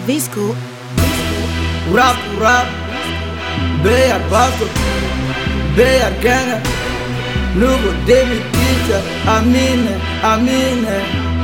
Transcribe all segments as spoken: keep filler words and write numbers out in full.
Visco. Rap, rap, Bear Basso, Bear Gang, Nugo David Teacher, Amine, Amine,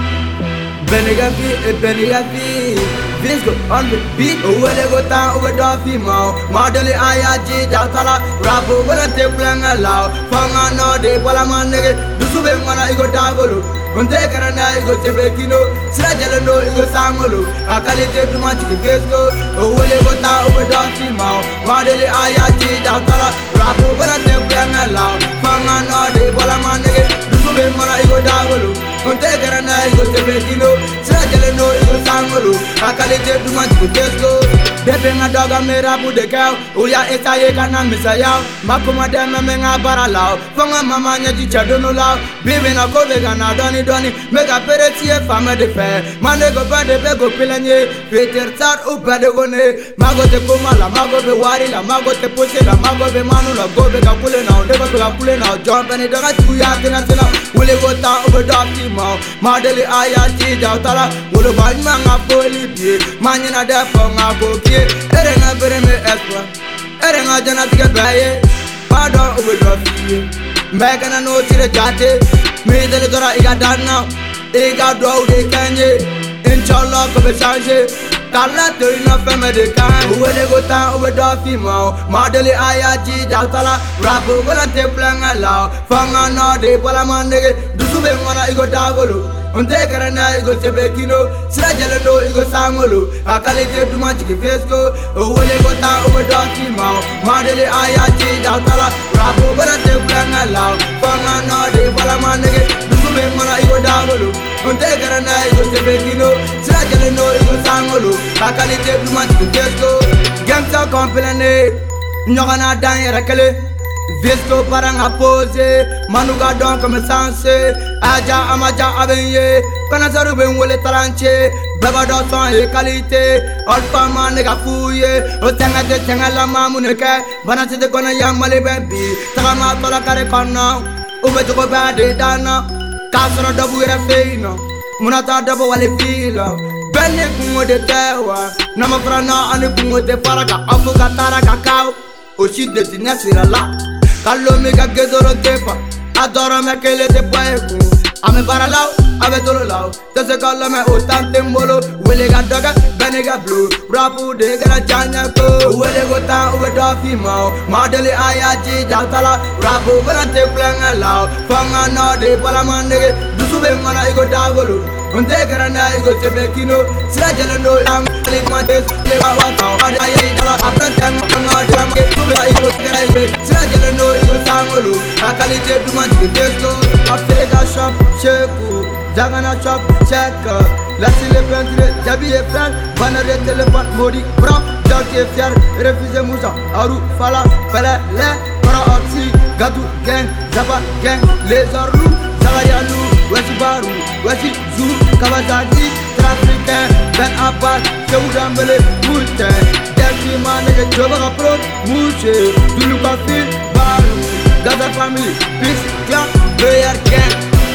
Benegafi, Benegafi, Visco on the beat, where they go down over Duffy Mao, Madeli Ayaji, Datala, Rapo, where they playing aloud, Fanga no de Palamane, Dusube Mana, Igo Davolo. Untekarana igo tebekino, Srajalano igo samolo, Akalite too much to Vesco, Owele Gota over Donkey Mao, Madeli Ayaji, Datala, Rapo, but I take them aloud, Fanga no de Palamane, Dusube Mana igo Davolo, Untekarana igo tebekino, Srajalano igo samolo, Akalite too much to Vesco. Bebeng a dog a mera bude cow, Uya etaye kana misayao, Makuma dema menga baralao, Fonga mama nyaji chadono lao, Bibi na kobe gana doni doni, Mega peretie fama de fe, Manego bade bego pilanye, Peter tar upade gone, Mago te kumala, Mago be wari la, Mago te puche la, Mago be manu la, Gobe ka kule na, Deba kula kule na, Jump and daga tuya tina tina, Wule gota ube dopti mao, Madeli ayaji jautala, Wulu banyanga poli bie, Manyina defonga boki. Erenga bereme eswa, erenga jana tiga baye, pardon ube drofi. Mbekana no tire jate, me dele dora iga dana, iga do de kanye, inshallah kobe change. Kala to ina feme de kan, ube de gota ube drofi mao, madeli ayaji jautala, rapo gona te planga lao, fanga no de pala manege, dusube mona igo davolo. Untekarana igo tebekino, Srajalano igo samolo, Akalite too much to Vesco, Owele Gota over Donkey Mao, Madeli Ayaji, Datala, Rapo, but I take them aloud, Fanga no de Palamane, Dusube Mana igo Davolo, Untekarana igo tebekino, Srajalano igo samolo, Akalite too much to Vesco, Gangsta Company, Nyogana Dan Yarakele. Visco parang apose, manuga don comme sanse, aja amaja abenye, kanazaru ben wole talanche, baba do son e qualité, alpha man nega fouye, o tenga de tenga la mamuneke, banate de kona yamale baby, tagama tola kare kona, ube to go bade dana, kasoro dobu era feino, munata dobu wale fila, benne kungo de tewa, nama frana ane kungo de faraka, afuga taraka kao, o shit de sinesira la. Kallo mi ka gedoro tepa, adoro me kele te paeku. Ame baralao, ave tolo lao. Tese kallo me utante mbolo, wele ga doga, bene ga blue. Rapu de gara janya ko, wele go ta uwe dofi mao. Madeli ayaji jautala, rapu bana te planga lao. Fanga no de pala manege, dusube mana igo davolo. Untekarana igo tebekino, Srajalano am limates, leva watao. Ayayi dala, aprentan manga dam ke tube igo terabe. Srajalano igo samolo, Akalite too much to Vesco. Afega shop, sheku, Jagana shop, check. Lasi le pentre, jabi e fran, banare telefon modi, bram, janke fiar, refuse musa, aru fala, fala le, para oxy, gadu gang, zaba gang, lezaru, zagayalu, wesi baru, wesi zulu, Kawasaki, trafiquant, ben apart, Seudambele, mouche, Delphi manege, joba approach, mouche, Dulu Bafil, baru, Gaza family, peace, clan, Bear Gang,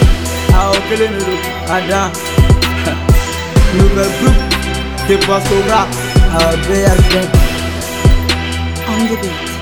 Ao Kelenuru, Ada, nouvel groupe, Dépasse au rap, Bear Gang. On the beat.